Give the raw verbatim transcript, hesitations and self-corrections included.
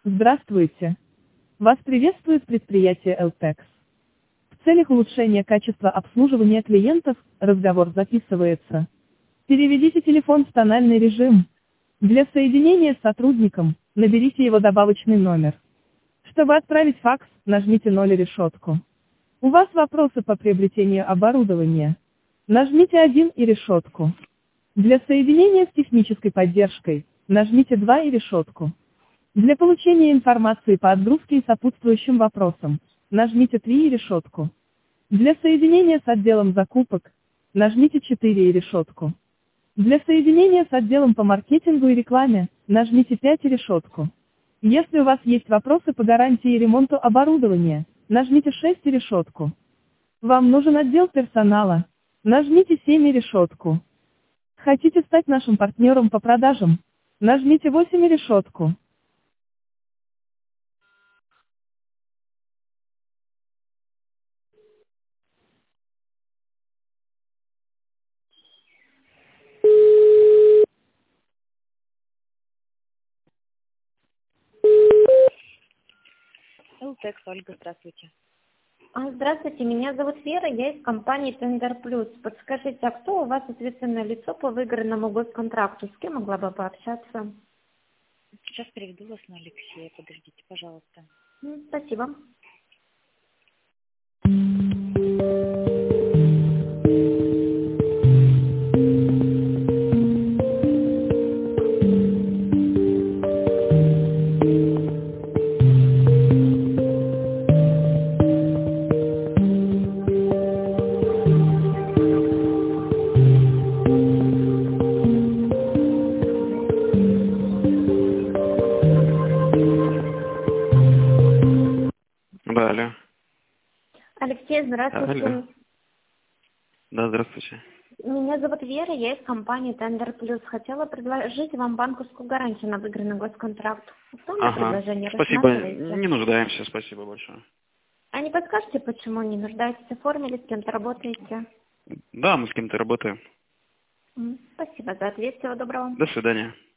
Здравствуйте! Вас приветствует предприятие Элтекс. В целях улучшения качества обслуживания клиентов, разговор записывается. Переведите телефон в тональный режим. Для соединения с сотрудником, наберите его добавочный номер. Чтобы отправить факс, нажмите ноль и решетку. У вас вопросы по приобретению оборудования? Нажмите один и решетку. Для соединения с технической поддержкой, нажмите два и решетку. Для получения информации по отгрузке и сопутствующим вопросам, нажмите три и решетку. Для соединения с отделом закупок, нажмите четыре и решетку. Для соединения с отделом по маркетингу и рекламе, нажмите пять и решетку. Если у вас есть вопросы по гарантии и ремонту оборудования, нажмите шесть и решетку. Вам нужен отдел персонала, нажмите семь и решетку. Хотите стать нашим партнером по продажам? Нажмите восемь и решетку. Элтекс, Ольга, здравствуйте. А, Здравствуйте, меня зовут Вера, я из компании Тендер Плюс. Подскажите, а кто у вас ответственное лицо по выигранному госконтракту? С кем могла бы пообщаться? Сейчас переведу вас на Алексея. Подождите, пожалуйста. М, Спасибо. Да, алло. Алексей, здравствуйте. Алло. Да, здравствуйте. Меня зовут Вера, я из компании Тендер Плюс. Хотела предложить вам банковскую гарантию на выигранный госконтракт. Основное Ага. предложение Спасибо. рассматриваете? Не нуждаемся. Спасибо большое. А не подскажете, почему не нуждаетесь? Оформили, с кем-то работаете? Да, мы с кем-то работаем. М, Спасибо за ответ, всего доброго. До свидания.